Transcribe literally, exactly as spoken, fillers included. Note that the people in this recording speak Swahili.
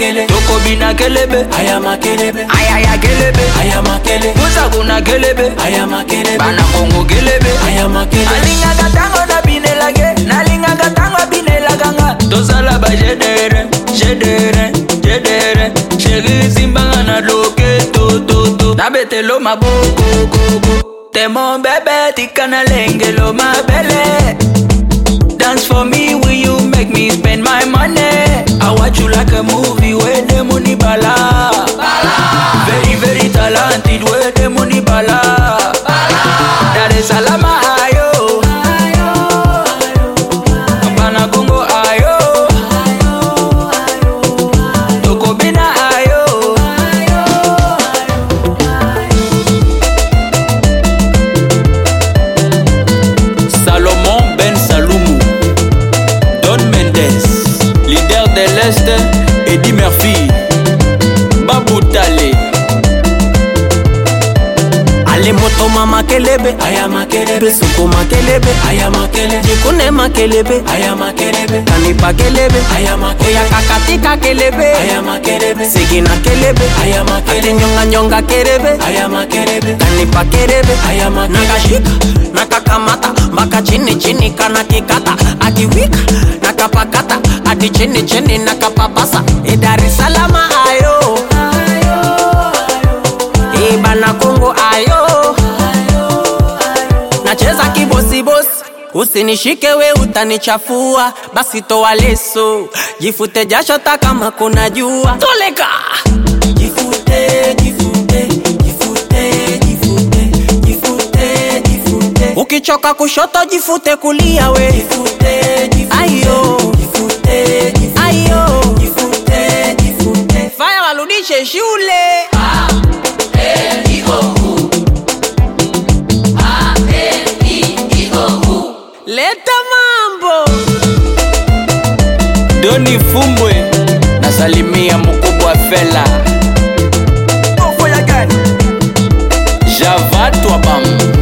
makele. Toko bina kelebe, aya makelebe. ayaya kelebe, aya makele. Musa kuna kelebe, aya makelebe. Bana Kongo kelebe, aya makele. Alinga katango na binelage, nalinga katango binelaganga. Tosala ba jedere, jedere, jedere. Chéri simbanga na loke to to to. Na betelo maboko koko. T'es mon bébé, tikana lenge lo ma belle. Dance for me, will you make me spend my money? I watch you like a movie where the money bala. Bala. Very, very talented where the money bala. Bala. Dar es Salaam ayo. Bana Kongo ayo. Toko bina ayo. Salomon Ben Saloumou, Don Mendes, leader de l'Est, Eddie Murphy, Babou Tale. Ale moto mama kelebe, aya makelebe. Suko makelebe, aya makelebe. Jikune makelebe, aya makelebe. Kanipa kelebe, aya makelebe. Oya kakatika kelebe, aya makelebe. Sigina kelebe, aya makelebe. Nyonga nyonga kelebe, aya makelebe. Kanipa kelebe, aya makelebe. Nakashika, nakakamata, baka chini chini kana kikata. Akiwika, nakapakata, adi chini chini nakapapasa. E Dar es Salaam ayo. E Bana Kongo ayo. Nacheza kibosi bosi, usinishike we utanichafua. Basi toa leso, jifute jasho ta kama kuna jua. Toleka jifute, jifute, jifute, jifute, jifute, jifute. Ukichoka kushoto jifute kulia we. Jifute, jifute, ayo. Jifute, jifute, ayo. Jifute, jifute. Fanya warudishe shule. Ah, eh, leta mambo. Doni Fumbwe, nasalimia mkubwa Fela. Go for your gun. Java Twabam.